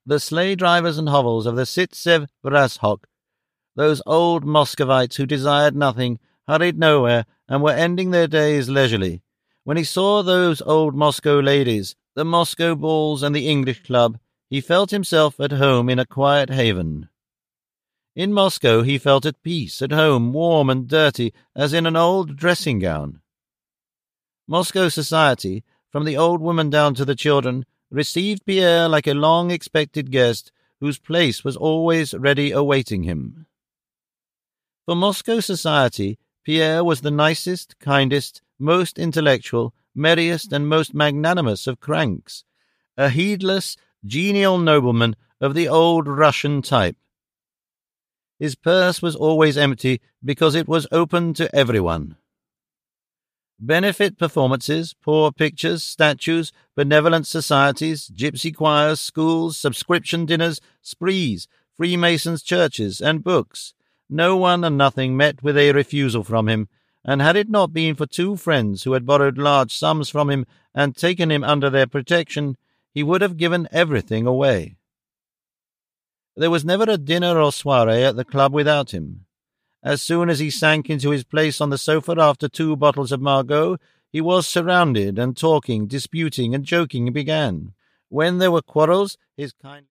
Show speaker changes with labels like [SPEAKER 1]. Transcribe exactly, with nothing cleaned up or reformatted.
[SPEAKER 1] The sleigh drivers and hovels of the Sitsev Vrashok, those old Muscovites who desired nothing, hurried nowhere, and were ending their days leisurely. When he saw those old Moscow ladies, the Moscow balls and the English club, he felt himself at home in a quiet haven. In Moscow he felt at peace, at home, warm and dirty, as in an old dressing-gown. Moscow society, from the old woman down to the children, received Pierre like a long-expected guest whose place was always ready awaiting him. For Moscow society, Pierre was the nicest, kindest, most intellectual, merriest, and most magnanimous of cranks, a heedless, genial nobleman of the old Russian type. His purse was always empty because it was open to everyone. Benefit performances, poor pictures, statues, benevolent societies, gypsy choirs, schools, subscription dinners, sprees, Freemasons' churches, and books. No one and nothing met with a refusal from him, and had it not been for two friends who had borrowed large sums from him and taken him under their protection, he would have given everything away. There was never a dinner or soiree at the club without him. As soon as he sank into his place on the sofa after two bottles of Margaux, he was surrounded, and talking, disputing, and joking began. When there were quarrels, his kind